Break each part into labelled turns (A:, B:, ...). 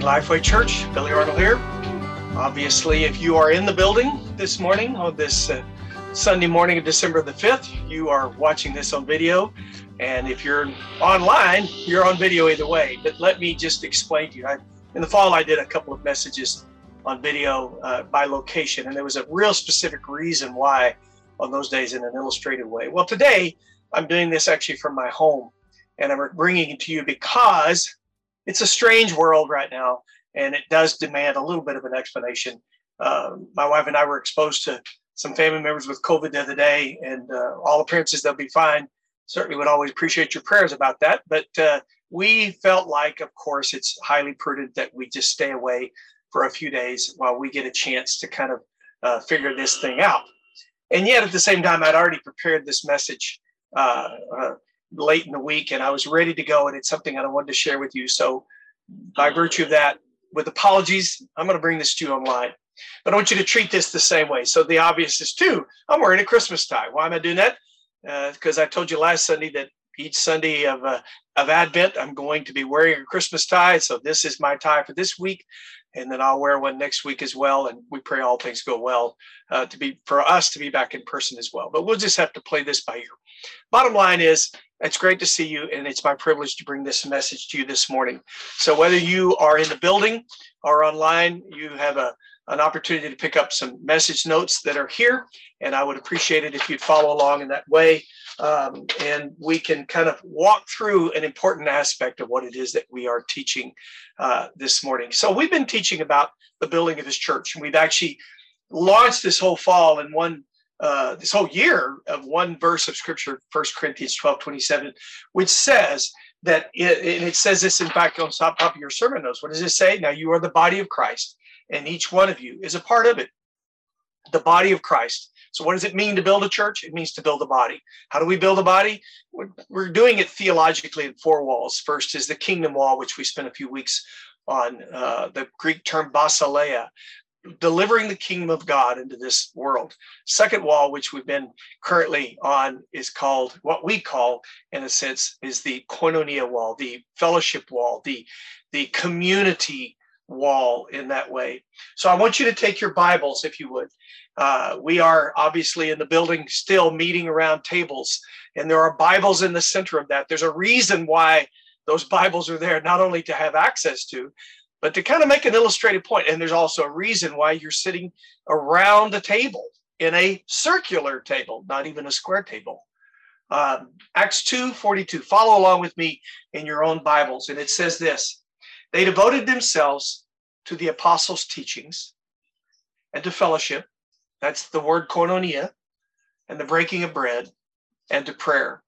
A: morning, Lifeway Church. Billy Arnold here. Obviously, if you are in the building this morning, on this Sunday morning of December the 5th, you are watching this on video. And if you're online, you're on video either way. But let me just explain to you. In the fall, I did a couple of messages on video by location, and there was a real specific reason why on those days in an illustrated way. Well, today, I'm doing this actually from my home, and I'm bringing it to you because it's a strange world right now, and it does demand a little bit of an explanation. My wife and I were exposed to some family members with COVID the other day, and all appearances they'll be fine. Certainly would always appreciate your prayers about that. But we felt like, of course, it's highly prudent that we just stay away for a few days while we get a chance to kind of figure this thing out. And yet at the same time, I'd already prepared this message late in the week, and I was ready to go, and it's something I wanted to share with you. So by virtue of that, with apologies, I'm going to bring this to you online. But I want you to treat this the same way. So the obvious is too, I'm wearing a Christmas tie. Why am I doing that? Because I told you last Sunday that each Sunday of Advent, I'm going to be wearing a Christmas tie. So this is my tie for this week. And then I'll wear one next week as well. And we pray all things go well for us to be back in person as well. But we'll just have to play this by ear. Bottom line is, it's great to see you, and it's my privilege to bring this message to you this morning. So whether you are in the building or online, you have an opportunity to pick up some message notes that are here, and I would appreciate it if you'd follow along in that way. And we can kind of walk through an important aspect of what it is that we are teaching this morning. So we've been teaching about the building of his church, and we've actually launched this whole fall in this whole year of one verse of scripture, 1 Corinthians 12:27, which says that, and it says this, in fact, on top of your sermon notes. What does it say? Now you are the body of Christ, and each one of you is a part of it. The body of Christ. So what does it mean to build a church? It means to build a body. How do we build a body? We're doing it theologically in four walls. First is the kingdom wall, which we spent a few weeks on, the Greek term basileia, delivering the kingdom of God into this world. Second wall, which we've been currently on, is called, what we call, in a sense, is the koinonia wall, the fellowship wall, the community wall in that way. So I want you to take your Bibles, if you would. We are obviously in the building still meeting around tables, and there are Bibles in the center of that. There's a reason why those Bibles are there, not only to have access to, but to kind of make an illustrated point. And there's also a reason why you're sitting around a table, in a circular table, not even a square table. Acts 2:42. Follow along with me in your own Bibles. And it says this: they devoted themselves to the apostles' teachings and to fellowship. That's the word koinonia, and the breaking of bread, and to prayer.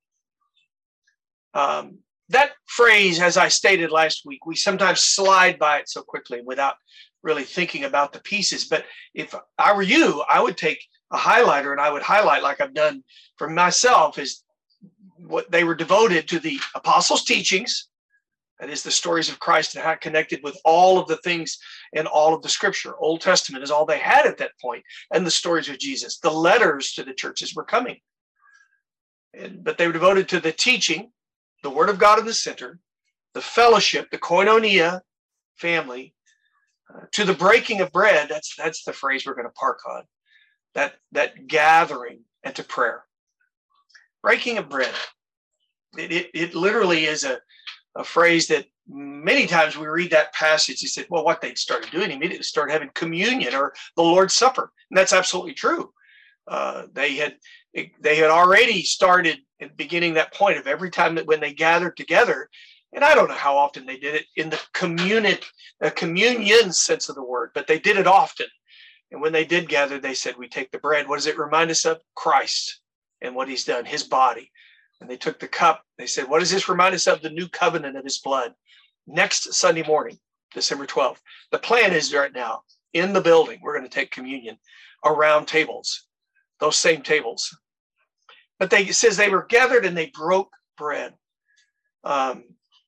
A: That phrase, as I stated last week, we sometimes slide by it so quickly without really thinking about the pieces. But if I were you, I would take a highlighter and I would highlight, like I've done for myself, is what they were devoted to: the apostles' teachings, that is the stories of Christ and how it connected with all of the things in all of the scripture. Old Testament is all they had at that point, and the stories of Jesus. The letters to the churches were coming. But they were devoted to the teaching, the word of God in the center, the fellowship, the koinonia family, to the breaking of bread. That's the phrase we're going to park on. That gathering, and to prayer. Breaking of bread. It literally is a phrase that many times we read that passage. He said, well, what they'd started doing, immediately started having communion or the Lord's Supper. And that's absolutely true. They had already started at beginning that point of every time that when they gathered together, and I don't know how often they did it in the communion sense of the word, but they did it often. And when they did gather, they said, we take the bread. What does it remind us of? Christ and what he's done, his body. And they took the cup. They said, what does this remind us of? The new covenant of his blood. Next Sunday morning, December 12th. The plan is right now, in the building, we're going to take communion around tables, those same tables. But it says they were gathered and they broke bread. I'm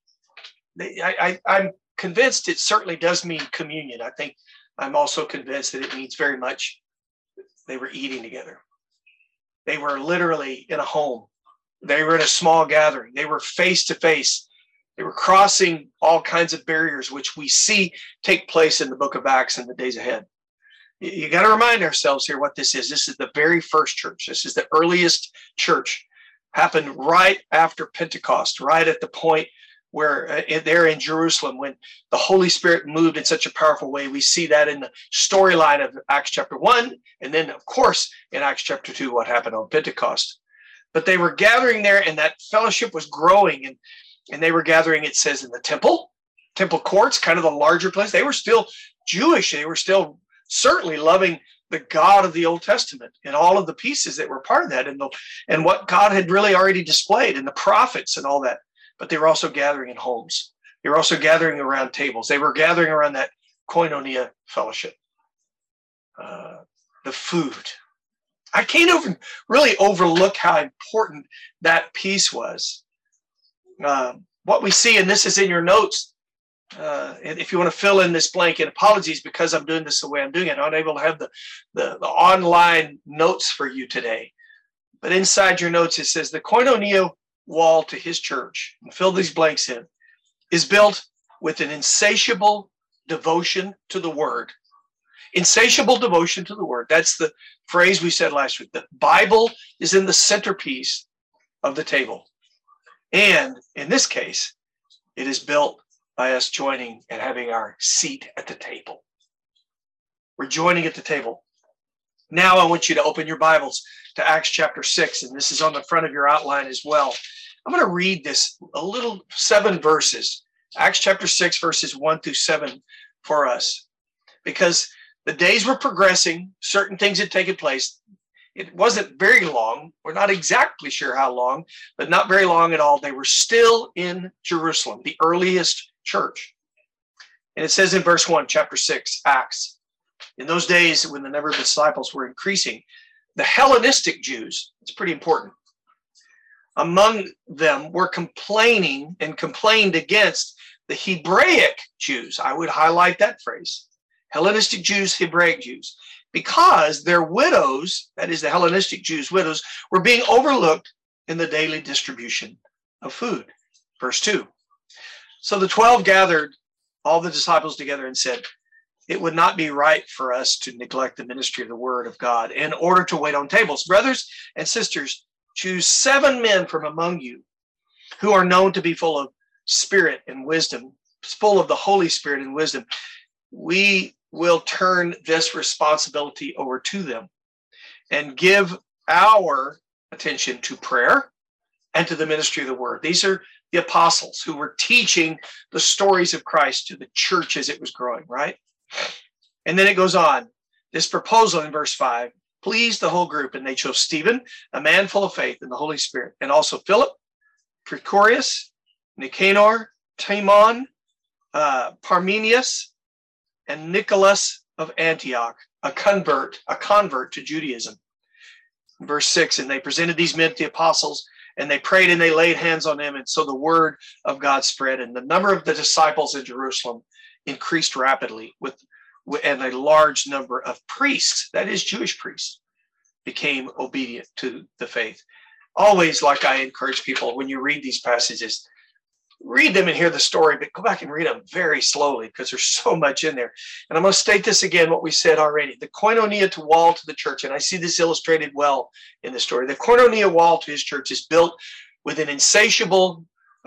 A: convinced it certainly does mean communion. I think I'm also convinced that it means very much they were eating together. They were literally in a home. They were in a small gathering. They were face to face They were crossing all kinds of barriers, which we see take place in the book of Acts in the days ahead. You got to remind ourselves here what this is. This is the very first church. This is the earliest church. Happened right after Pentecost, right at the point where there in Jerusalem, when the Holy Spirit moved in such a powerful way. We see that in the storyline of Acts chapter 1, and then, of course, in Acts chapter 2, what happened on Pentecost. But they were gathering there, and that fellowship was growing, and they were gathering, it says, in the temple courts, kind of the larger place. They were still Jewish. They were still certainly loving the God of the Old Testament and all of the pieces that were part of that, and what God had really already displayed, and the prophets and all that. But they were also gathering in homes. They were also gathering around tables. They were gathering around that koinonia fellowship. The food. I can't even really overlook how important that piece was. What we see, and this is in your notes, if you want to fill in this blank, and apologies because I'm doing this the way I'm doing it, I'm unable to have the online notes for you today. But inside your notes, it says the koinonia wall to his church, and fill these blanks in, is built with an insatiable devotion to the word. Insatiable devotion to the word. That's the phrase we said last week. The Bible is in the centerpiece of the table. And in this case, it is built by us joining and having our seat at the table. We're joining at the table. Now I want you to open your Bibles to Acts chapter 6, and this is on the front of your outline as well. I'm going to read this, 7 verses, Acts chapter 6, verses 1 through 7 for us, because the days were progressing, certain things had taken place. It wasn't very long. We're not exactly sure how long, but not very long at all. They were still in Jerusalem, the earliest church. And it says in verse 1, chapter 6, Acts, in those days when the number of disciples were increasing, the Hellenistic Jews, it's pretty important, among them were complaining and complained against the Hebraic Jews. I would highlight that phrase, Hellenistic Jews, Hebraic Jews, because their widows, that is the Hellenistic Jews' widows, were being overlooked in the daily distribution of food. Verse 2. So the 12 gathered all the disciples together and said, it would not be right for us to neglect the ministry of the word of God in order to wait on tables. Brothers and sisters, choose 7 men from among you who are known to be full of spirit and wisdom, full of the Holy Spirit and wisdom. We will turn this responsibility over to them and give our attention to prayer and to the ministry of the word. These are the apostles who were teaching the stories of Christ to the church as it was growing, right? And then it goes on. This proposal in verse 5 pleased the whole group, and they chose Stephen, a man full of faith in the Holy Spirit, and also Philip, Prochorus, Nicanor, Timon, Parmenius, and Nicholas of Antioch, a convert to Judaism. Verse 6, and they presented these men to the apostles, and they prayed and they laid hands on them, and so the word of God spread, and the number of the disciples in Jerusalem increased rapidly, and a large number of priests, that is Jewish priests, became obedient to the faith. Always, like I encourage people, when you read these passages, read them and hear the story, but go back and read them very slowly because there's so much in there. And I'm going to state this again, what we said already. The koinonia to wall to the church, and I see this illustrated well in the story. The koinonia wall to his church is built with an insatiable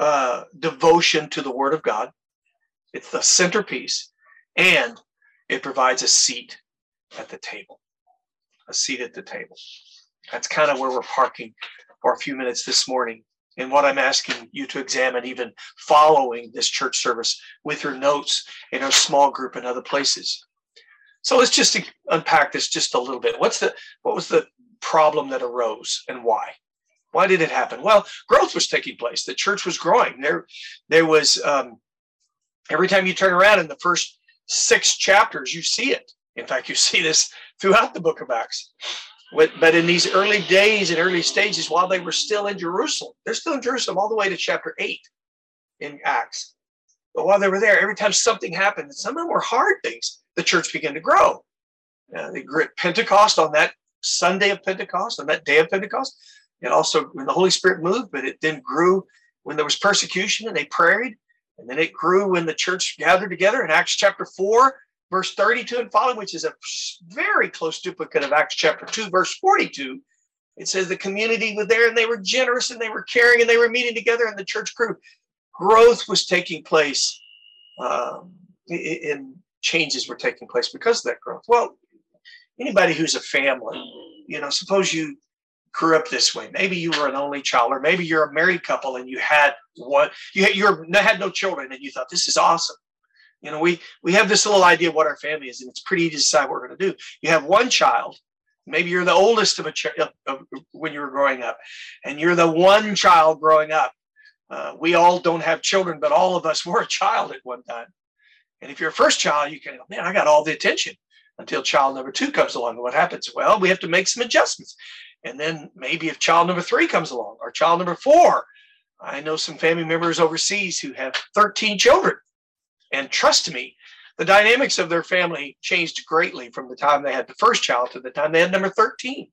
A: devotion to the word of God. It's the centerpiece, and it provides a seat at the table. A seat at the table. That's kind of where we're parking for a few minutes this morning, and what I'm asking you to examine even following this church service with your notes in our small group and other places. So let's just unpack this just a little bit. What was the problem that arose and why? Why did it happen? Well, growth was taking place. The church was growing. There was every time you turn around in the first 6 chapters, you see it. In fact, you see this throughout the book of Acts. But in these early days and early stages, while they were still in Jerusalem, they're still in Jerusalem all the way to chapter 8 in Acts. But while they were there, every time something happened, and some of them were hard things, the church began to grow. They grew at Pentecost on that Sunday of Pentecost, on that day of Pentecost. And also when the Holy Spirit moved, but it then grew when there was persecution, and they prayed. And then it grew when the church gathered together in Acts chapter 4, verse 32 and following, which is a very close duplicate of Acts chapter 2, verse 42. It says the community was there and they were generous and they were caring and they were meeting together and the church grew. Growth was taking place, and changes were taking place because of that growth. Well, anybody who's a family, suppose you grew up this way. Maybe you were an only child, or maybe you're a married couple and you had had no children and you thought, this is awesome. We have this little idea of what our family is, and it's pretty easy to decide what we're going to do. You have one child. Maybe you're the oldest of when you were growing up, and you're the one child growing up. We all don't have children, but all of us were a child at one time. And if you're a first child, you can go, man, I got all the attention, until child number 2 comes along. And what happens? Well, we have to make some adjustments. And then maybe if child number 3 comes along, or child number 4, I know some family members overseas who have 13 children. And trust me, the dynamics of their family changed greatly from the time they had the first child to the time they had number 13.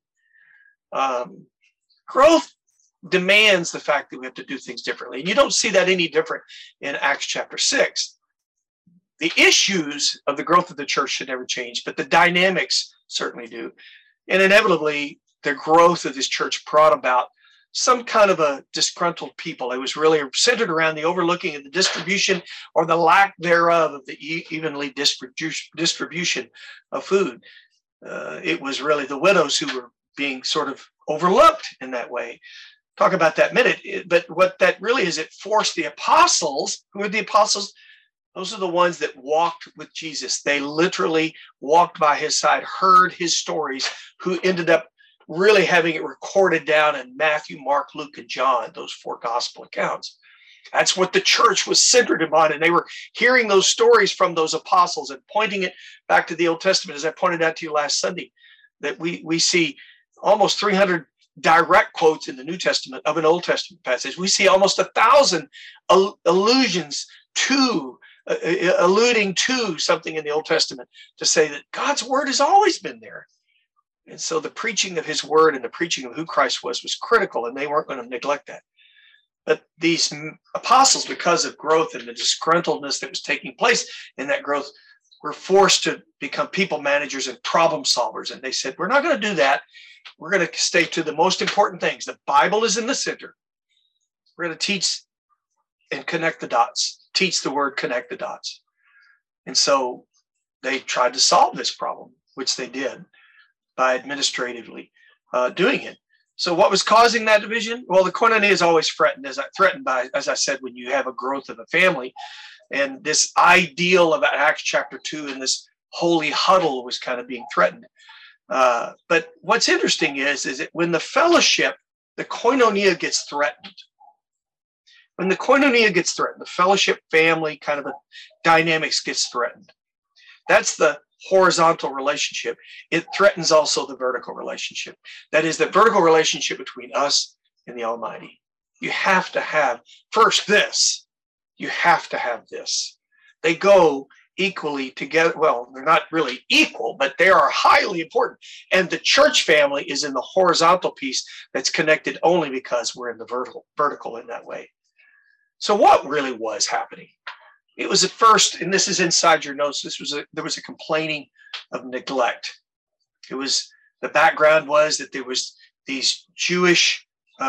A: Growth demands the fact that we have to do things differently. And you don't see that any different in Acts chapter 6. The issues of the growth of the church should never change, but the dynamics certainly do. And inevitably, the growth of this church brought about some kind of a disgruntled people. It was really centered around the overlooking of the distribution, or the lack thereof, of the evenly distribution of food. It was really the widows who were being sort of overlooked in that way. Talk about that in a minute. But what that really is, it forced the apostles. Who are the apostles? Those are the ones that walked with Jesus. They literally walked by his side, heard his stories, who ended up really having it recorded down in Matthew, Mark, Luke, and John, those 4 gospel accounts. That's what the church was centered upon. And they were hearing those stories from those apostles and pointing it back to the Old Testament. As I pointed out to you last Sunday, that we see almost 300 direct quotes in the New Testament of an Old Testament passage. We see almost 1,000 allusions to, alluding to something in the Old Testament to say that God's word has always been there. And so the preaching of his word and the preaching of who Christ was critical, and they weren't going to neglect that. But these apostles, because of growth and the disgruntledness that was taking place in that growth, were forced to become people managers and problem solvers. And they said, we're not going to do that. We're going to stay to the most important things. The Bible is in the center. We're going to teach and connect the dots. Teach the word, connect the dots. And so they tried to solve this problem, which they did by administratively doing it. So what was causing that division? Well, the koinonia is always threatened, as I said, when you have a growth of a family. And this ideal of Acts chapter 2 and this holy huddle was kind of being threatened. But what's interesting is that when the fellowship, the koinonia gets threatened. When the koinonia gets threatened, the fellowship family kind of a dynamics gets threatened. That's the horizontal relationship. It threatens also the vertical relationship. That is the vertical relationship between us and the Almighty. You have to have first this. You have to have this. They go equally together. Well, they're not really equal, but they are highly important. And the church family is in the horizontal piece that's connected only because we're in the vertical in that way. So what really was happening? It was at first, and this is inside your notes, there was a complaining of neglect. It was, the background was that there was these Jewish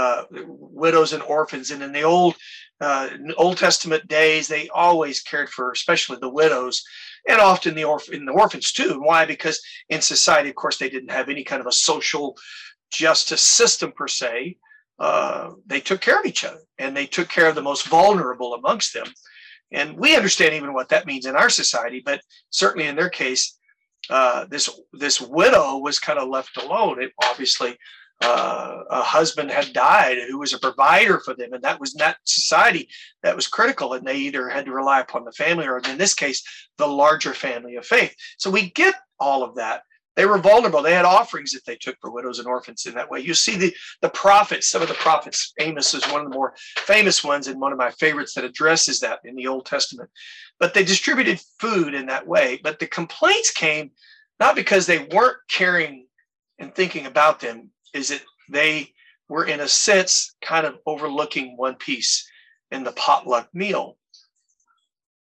A: widows and orphans, and in the Old Testament days, they always cared for, especially the widows, and often the orphans too. Why? Because in society, of course, they didn't have any kind of a social justice system per se. They took care of each other, and they took care of the most vulnerable amongst them. And we understand even what that means in our society, but certainly in their case, this widow was kind of left alone. It obviously, a husband had died who was a provider for them, and that was not society that was critical, and they either had to rely upon the family or, in this case, the larger family of faith. So we get all of that. They were vulnerable. They had offerings that they took for widows and orphans in that way. You see the prophets, some of the prophets, Amos is one of the more famous ones and one of my favorites that addresses that in the Old Testament. But they distributed food in that way. But the complaints came not because they weren't caring and thinking about them, is that they were in a sense kind of overlooking one piece in the potluck meal.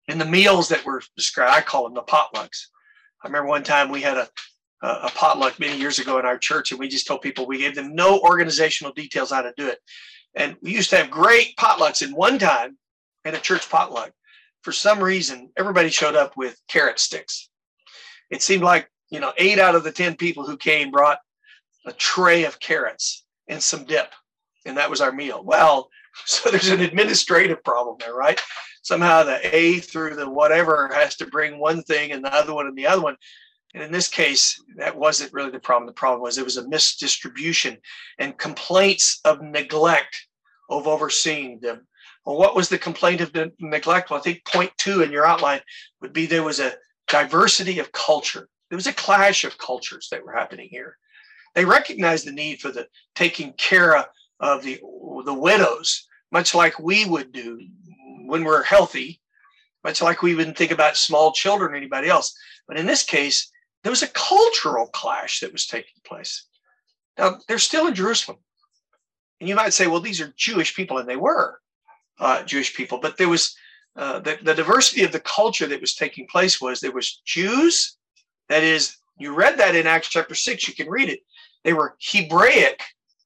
A: And the meals that were described, I call them the potlucks. I remember one time we had a potluck many years ago in our church, and we just told people, we gave them no organizational details how to do it. And we used to have great potlucks. And one time at a church potluck, for some reason, everybody showed up with carrot sticks. It seemed like, 8 out of the 10 people who came brought a tray of carrots and some dip. And that was our meal. Well, so there's an administrative problem there, right? Somehow the A through the whatever has to bring one thing and the other one and the other one. And in this case, that wasn't really the problem. The problem was it was a misdistribution and complaints of neglect of overseeing them. Well, what was the complaint of neglect? Well, I think point 2 in your outline would be there was a diversity of culture. There was a clash of cultures that were happening here. They recognized the need for the taking care of the widows, much like we would do when we're healthy, much like we wouldn't think about small children or anybody else. But in this case, there was a cultural clash that was taking place. Now, they're still in Jerusalem. And you might say, well, these are Jewish people, and they were Jewish people. But there was the diversity of the culture that was taking place was there was Jews. That is, you read that in Acts chapter 6. You can read it. They were Hebraic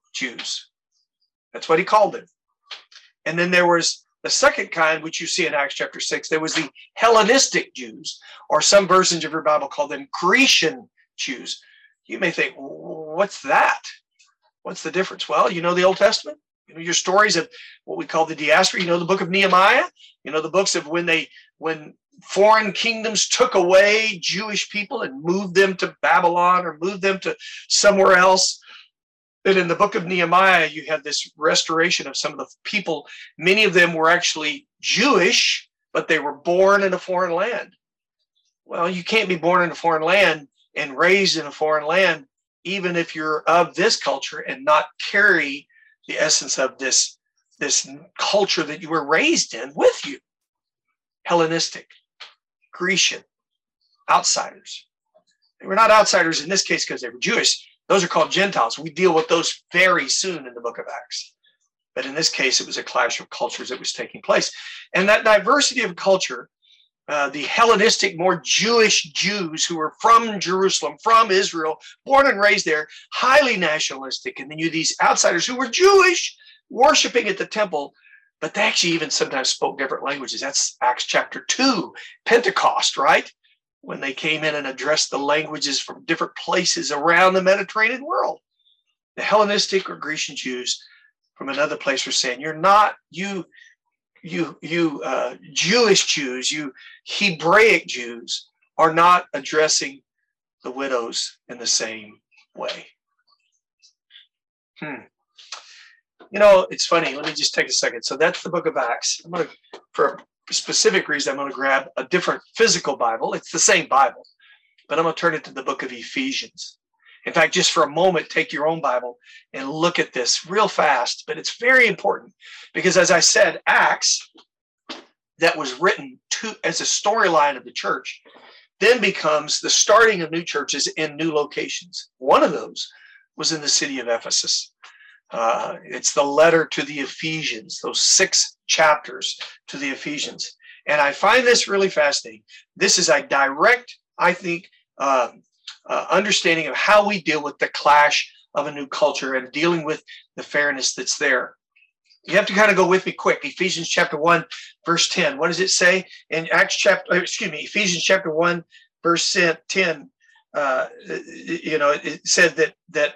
A: Jews. That's what he called them. And then there was the second kind, which you see in Acts chapter 6. There was the Hellenistic Jews, or some versions of your Bible call them Grecian Jews. You may think, what's that? What's the difference? Well, you know the Old Testament. You know your stories of what we call the diaspora. You know the book of Nehemiah. You know the books of when foreign kingdoms took away Jewish people and moved them to Babylon or moved them to somewhere else. And in the book of Nehemiah, you have this restoration of some of the people. Many of them were actually Jewish, but they were born in a foreign land. Well, you can't be born in a foreign land and raised in a foreign land, even if you're of this culture, and not carry the essence of this culture that you were raised in with you. Hellenistic, Grecian, outsiders. They were not outsiders in this case because they were Jewish. Those are called Gentiles. We deal with those very soon in the book of Acts. But in this case, it was a clash of cultures that was taking place. And that diversity of culture, the Hellenistic, more Jewish Jews who were from Jerusalem, from Israel, born and raised there, highly nationalistic. And then you these outsiders who were Jewish, worshiping at the temple, but they actually even sometimes spoke different languages. That's Acts chapter 2, Pentecost, right? When they came in and addressed the languages from different places around the Mediterranean world. The Hellenistic or Grecian Jews from another place were saying, you're not, you Jewish Jews, you Hebraic Jews are not addressing the widows in the same way. You know, it's funny. Let me just take a second. So that's the book of Acts. I'm going to, for a specific reason, I'm going to grab a different physical Bible. It's the same Bible, but I'm going to turn it to the book of Ephesians. In fact, just for a moment, take your own Bible and look at this real fast. But it's very important because, as I said, Acts, that was written as a storyline of the church, then becomes the starting of new churches in new locations. One of those was in the city of Ephesus. It's the letter to the Ephesians, those 6 chapters to the Ephesians. And I find this really fascinating. This is a direct, I think, understanding of how we deal with the clash of a new culture and dealing with the fairness that's there. You have to kind of go with me quick. Ephesians chapter 1, verse 10. What does it say? In Ephesians chapter 1, verse 10, it said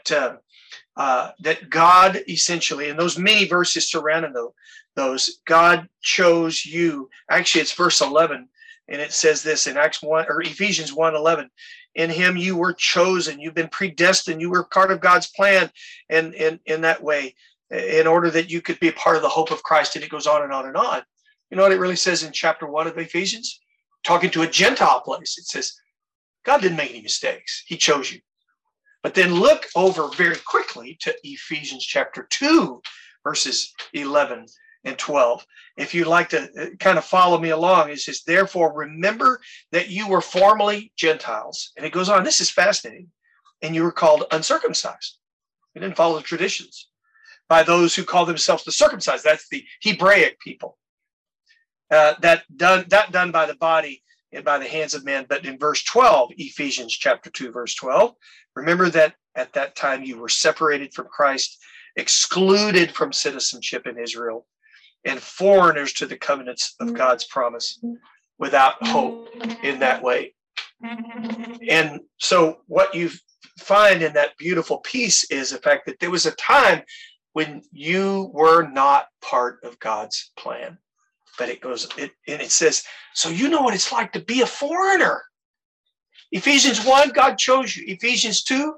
A: that God essentially, and those many verses surrounding those, God chose you. Actually, it's verse 11, and it says this in Ephesians 1:11. In him you were chosen, you've been predestined, you were part of God's plan, and in that way, in order that you could be a part of the hope of Christ. And it goes on and on and on. You know what it really says in chapter 1 of Ephesians? Talking to a Gentile place, it says, God didn't make any mistakes. He chose you. But then look over very quickly to Ephesians chapter 2, verses 11 and 12. If you'd like to kind of follow me along, it says, therefore, remember that you were formerly Gentiles. And it goes on. This is fascinating. And you were called uncircumcised. You didn't follow the traditions by those who call themselves the circumcised. That's the Hebraic people. That done by the body and by the hands of men. But in verse 12, Ephesians chapter 2, verse 12, remember that at that time you were separated from Christ, excluded from citizenship in Israel, and foreigners to the covenants of God's promise, without hope in that way. And so what you find in that beautiful piece is the fact that there was a time when you were not part of God's plan. But it says, so you know what it's like to be a foreigner. Ephesians 1, God chose you. Ephesians 2,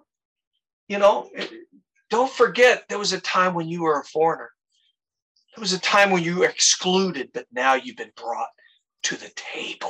A: don't forget there was a time when you were a foreigner. There was a time when you were excluded, but now you've been brought to the table.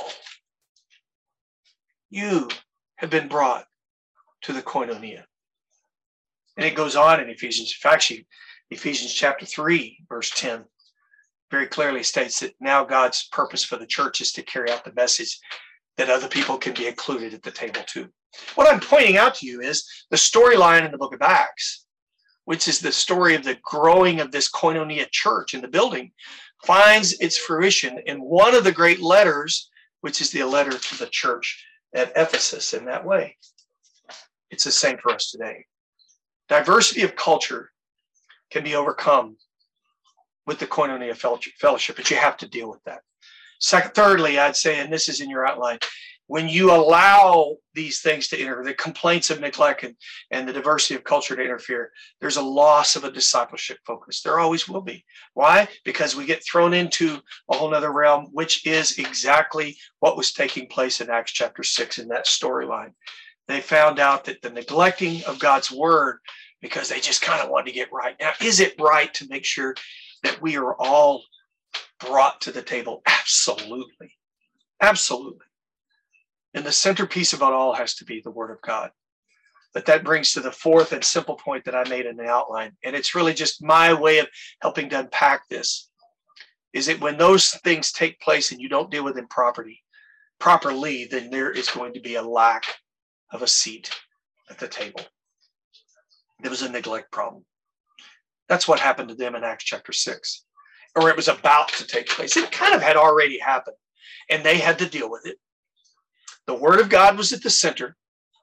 A: You have been brought to the koinonia. And it goes on in Ephesians. Actually, Ephesians chapter 3, verse 10, very clearly states that now God's purpose for the church is to carry out the message that other people can be included at the table too. What I'm pointing out to you is the storyline in the book of Acts, which is the story of the growing of this koinonia church in the building, finds its fruition in one of the great letters, which is the letter to the church at Ephesus in that way. It's the same for us today. Diversity of culture can be overcome with the koinonia fellowship, but you have to deal with that. Thirdly, I'd say, and this is in your outline, when you allow these things to enter, the complaints of neglect and the diversity of culture to interfere, there's a loss of a discipleship focus. There always will be. Why? Because we get thrown into a whole other realm, which is exactly what was taking place in Acts chapter 6 in that storyline. They found out that the neglecting of God's word, because they just kind of wanted to get right. Now, is it right to make sure that we are all brought to the table? Absolutely. Absolutely. And the centerpiece of it all has to be the Word of God. But that brings to the fourth and simple point that I made in the outline. And it's really just my way of helping to unpack this, is that when those things take place and you don't deal with them properly, then there is going to be a lack of a seat at the table. There was a neglect problem. That's what happened to them in Acts chapter 6. Or it was about to take place. It kind of had already happened. And they had to deal with it. The Word of God was at the center.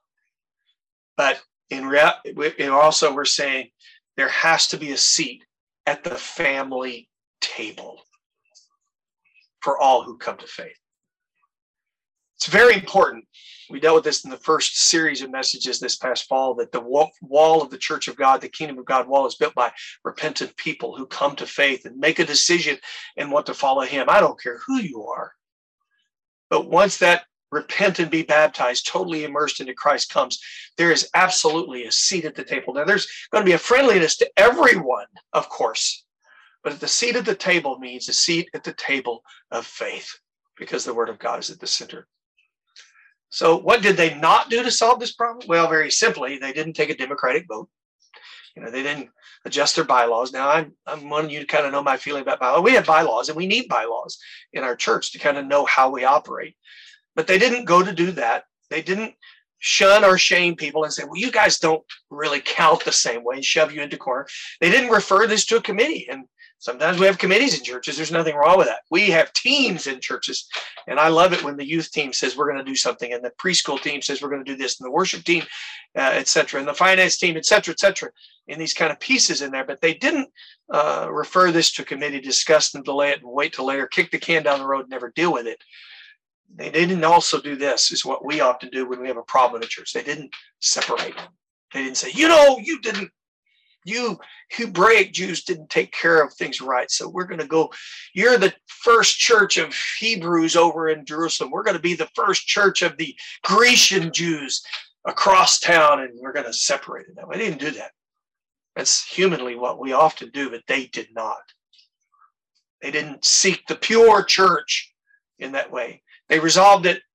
A: But in reality, also we're saying there has to be a seat at the family table for all who come to faith. It's very important. We dealt with this in the first series of messages this past fall, that the wall of the Church of God, the Kingdom of God wall, is built by repentant people who come to faith and make a decision and want to follow Him. I don't care who you are. But once that repent and be baptized, totally immersed into Christ comes, there is absolutely a seat at the table. Now, there's going to be a friendliness to everyone, of course. But at the seat at the table means a seat at the table of faith, because the Word of God is at the center. So what did they not do to solve this problem? Well, very simply, they didn't take a democratic vote. They didn't adjust their bylaws. Now, I'm wanting you to kind of know my feeling about bylaws. We have bylaws, and we need bylaws in our church to kind of know how we operate. But they didn't go to do that. They didn't shun or shame people and say, well, you guys don't really count the same way, and shove you into corner. They didn't refer this to a committee. And sometimes we have committees in churches. There's nothing wrong with that. We have teams in churches. And I love it when the youth team says we're going to do something, and the preschool team says we're going to do this, and the worship team, et cetera, and the finance team, et cetera, in these kind of pieces in there. But they didn't refer this to a committee, discuss and delay it and wait till later, kick the can down the road and never deal with it. They didn't also do this, is what we often do when we have a problem in the church. They didn't separate them. They didn't say, you Hebraic Jews didn't take care of things right, so we're going to go, you're the first church of Hebrews over in Jerusalem. We're going to be the first church of the Grecian Jews across town, and we're going to separate it that way. They didn't do that. That's humanly what we often do, but they did not. They didn't seek the pure church in that way. They resolved it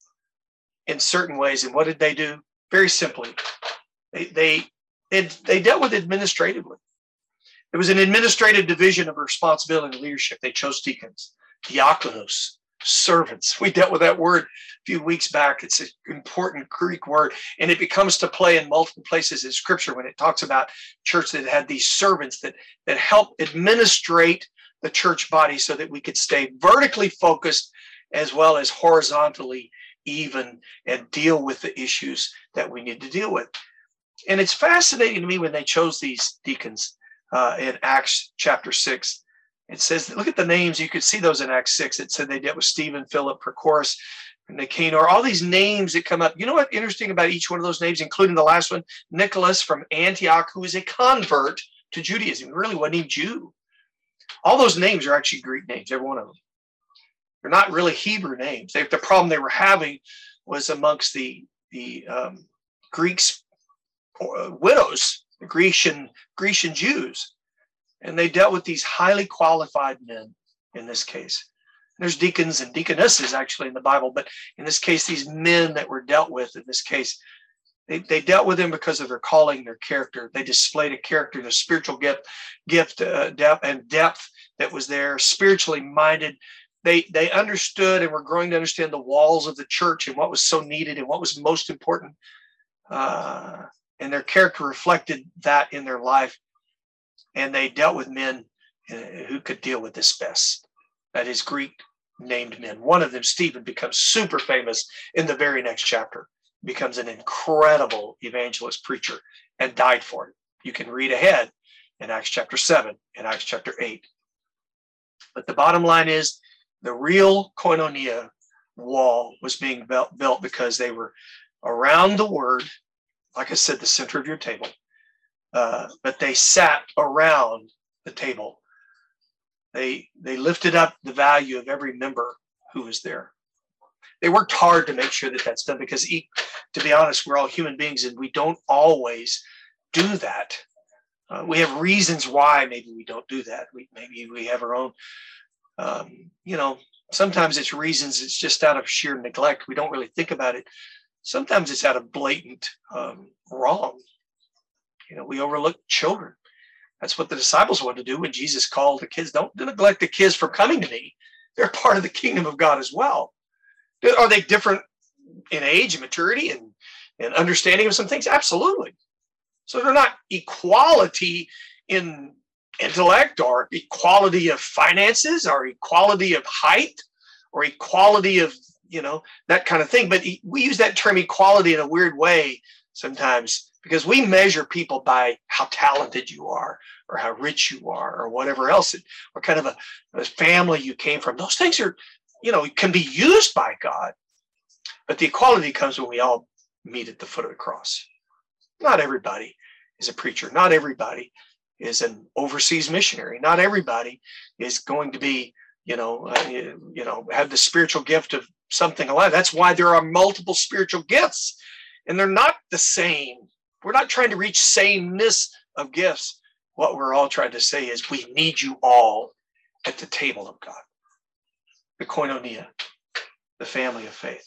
A: in certain ways. And what did they do? Very simply, they dealt with it administratively. There was an administrative division of responsibility and leadership. They chose deacons, diakonos, servants. We dealt with that word a few weeks back. It's an important Greek word, and it becomes to play in multiple places in Scripture when it talks about church that had these servants that help administrate the church body so that we could stay vertically focused as well as horizontally even and deal with the issues that we need to deal with. And it's fascinating to me when they chose these deacons in Acts chapter 6. It says, look at the names. You could see those in Acts 6. It said they dealt with Stephen, Philip, Prochorus, and Nicanor, all these names that come up. You know what's interesting about each one of those names, including the last one, Nicholas from Antioch, who is a convert to Judaism. He really wasn't even Jew. All those names are actually Greek names, every one of them. They're not really Hebrew names. The problem they were having was amongst the Greeks, widows, the Grecian Jews. And they dealt with these highly qualified men in this case. There's deacons and deaconesses actually in the Bible, but in this case, these men that were dealt with in this case, they dealt with them because of their calling, their character. They displayed a character, the spiritual gift, depth that was there, spiritually minded. They understood and were growing to understand the walls of the church and what was so needed and what was most important. And their character reflected that in their life. And they dealt with men who could deal with this best. That is, Greek named men. One of them, Stephen, becomes super famous in the very next chapter, becomes an incredible evangelist preacher and died for it. You can read ahead in Acts chapter 7 and Acts chapter 8. But the bottom line is the real koinonia wall was being built because they were around the word, like I said, the center of your table. But they sat around the table. They lifted up the value of every member who was there. They worked hard to make sure that that's done because, to be honest, we're all human beings and we don't always do that. We have reasons why maybe we don't do that. Maybe we have our own, sometimes it's reasons it's just out of sheer neglect. We don't really think about it. Sometimes it's out of blatant wrong. We overlook children. That's what the disciples wanted to do when Jesus called the kids. Don't neglect the kids from coming to me. They're part of the kingdom of God as well. Are they different in age and maturity and understanding of some things? Absolutely. So they're not equality in intellect or equality of finances or equality of height or equality of, that kind of thing. But we use that term equality in a weird way sometimes because we measure people by how talented you are or how rich you are or whatever else, or kind of a family you came from. Those things are, can be used by God. But the equality comes when we all meet at the foot of the cross. Not everybody is a preacher. Not everybody is an overseas missionary. Not everybody is going to be, have the spiritual gift of something alive. That's why there are multiple spiritual gifts, and they're not the same. We're not trying to reach sameness of gifts. What we're all trying to say is we need you all at the table of God. The koinonia, the family of faith.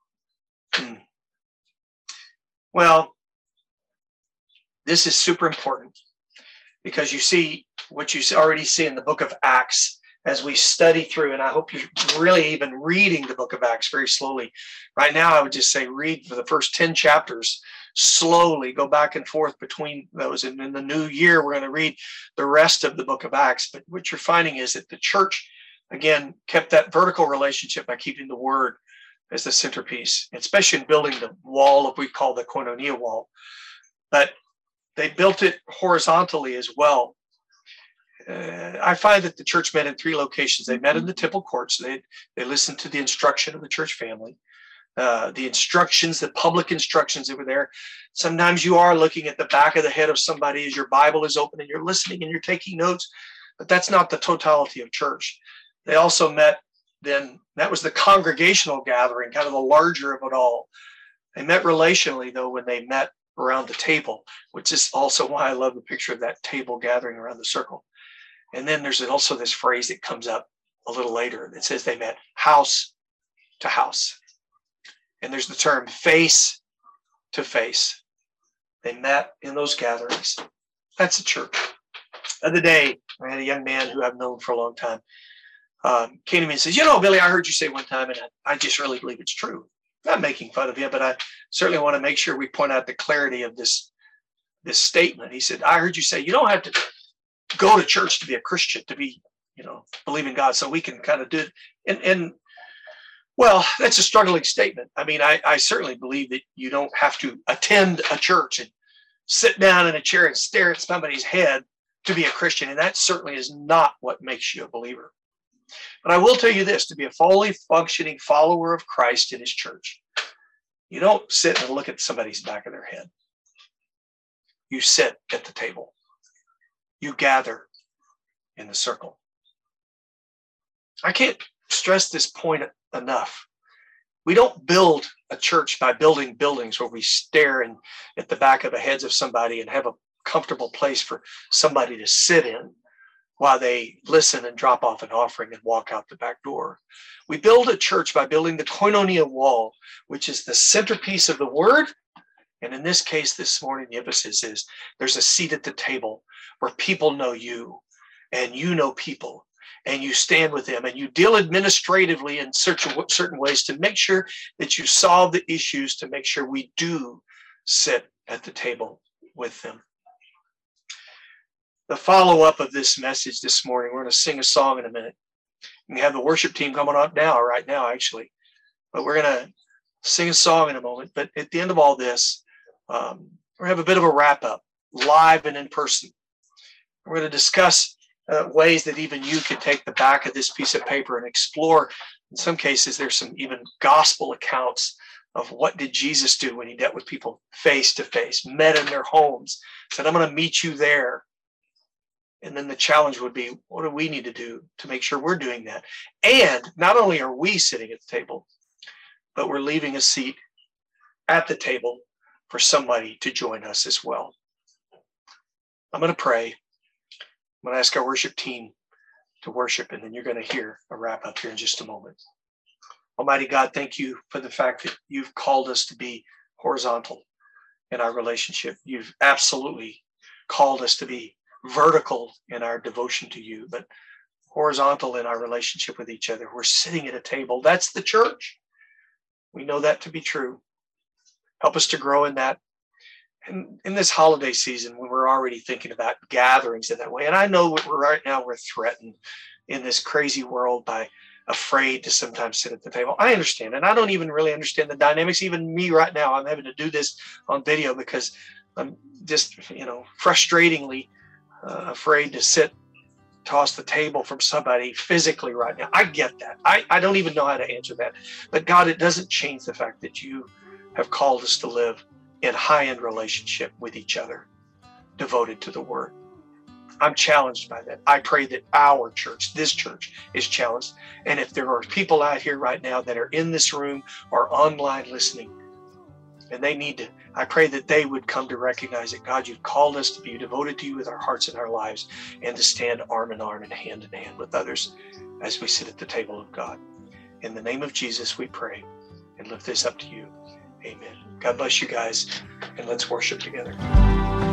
A: Well, this is super important because you see what you already see in the book of Acts as we study through, and I hope you're really even reading the book of Acts very slowly. Right now, I would just say read for the first 10 chapters slowly, go back and forth between those. And in the new year, we're going to read the rest of the book of Acts. But what you're finding is that the church, again, kept that vertical relationship by keeping the word as the centerpiece, especially in building the wall of what we call the koinonia wall. But they built it horizontally as well. I find that the church met in 3 locations. They met in the temple courts. They listened to the instruction of the church family, the instructions, the public instructions that were there. Sometimes you are looking at the back of the head of somebody as your Bible is open and you're listening and you're taking notes, but that's not the totality of church. They also met then, that was the congregational gathering, kind of the larger of it all. They met relationally, though, when they met around the table, which is also why I love the picture of that table gathering around the circle. And then there's also this phrase that comes up a little later that says they met house to house. And there's the term face to face. They met in those gatherings. That's the church. The other day, I had a young man who I've known for a long time came to me and says, Billy, I heard you say one time, and I just really believe it's true. I'm not making fun of you, but I certainly want to make sure we point out the clarity of this statement. He said, I heard you say you don't have to go to church to be a Christian, to be, believe in God so we can kind of do it. And well, that's a struggling statement. I mean, I certainly believe that you don't have to attend a church and sit down in a chair and stare at somebody's head to be a Christian. And that certainly is not what makes you a believer. But I will tell you this, to be a fully functioning follower of Christ in his church, you don't sit and look at somebody's back of their head. You sit at the table. You gather in the circle. I can't stress this point enough. We don't build a church by building buildings where we stare at the back of the heads of somebody and have a comfortable place for somebody to sit in while they listen and drop off an offering and walk out the back door. We build a church by building the koinonia wall, which is the centerpiece of the word. And in this case, this morning, the emphasis is there's a seat at the table where people know you and you know people and you stand with them and you deal administratively in certain ways to make sure that you solve the issues, to make sure we do sit at the table with them. The follow-up of this message this morning, we're going to sing a song in a minute. We have the worship team coming up right now, actually. But we're going to sing a song in a moment. But at the end of all this, we're going to have a bit of a wrap-up, live and in person. We're going to discuss ways that even you can take the back of this piece of paper and explore. In some cases, there's some even gospel accounts of what did Jesus do when he dealt with people face to face, met in their homes, said, I'm going to meet you there. And then the challenge would be, what do we need to do to make sure we're doing that? And not only are we sitting at the table, but we're leaving a seat at the table for somebody to join us as well. I'm going to pray. I'm going to ask our worship team to worship, and then you're going to hear a wrap up here in just a moment. Almighty God, thank you for the fact that you've called us to be horizontal in our relationship. You've absolutely called us to be vertical in our devotion to you, but horizontal in our relationship with each other. We're sitting at a table. That's the church. We know that to be true. Help us to grow in that. And in this holiday season, when we're already thinking about gatherings in that way, and I know right now we're threatened in this crazy world by afraid to sometimes sit at the table. I understand, and I don't even really understand the dynamics. Even me right now, I'm having to do this on video because I'm just, frustratingly afraid to toss the table from somebody physically right now. I get that. I don't even know how to answer that. But God, it doesn't change the fact that you have called us to live in high-end relationship with each other, devoted to the word. I'm challenged by that. I pray that our church, this church, is challenged. And if there are people out here right now that are in this room or online listening, and they need to, I pray that they would come to recognize that, God, you've called us to be devoted to you with our hearts and our lives, and to stand arm in arm and hand in hand with others as we sit at the table of God. In the name of Jesus, we pray and lift this up to you. Amen. God bless you guys, and let's worship together.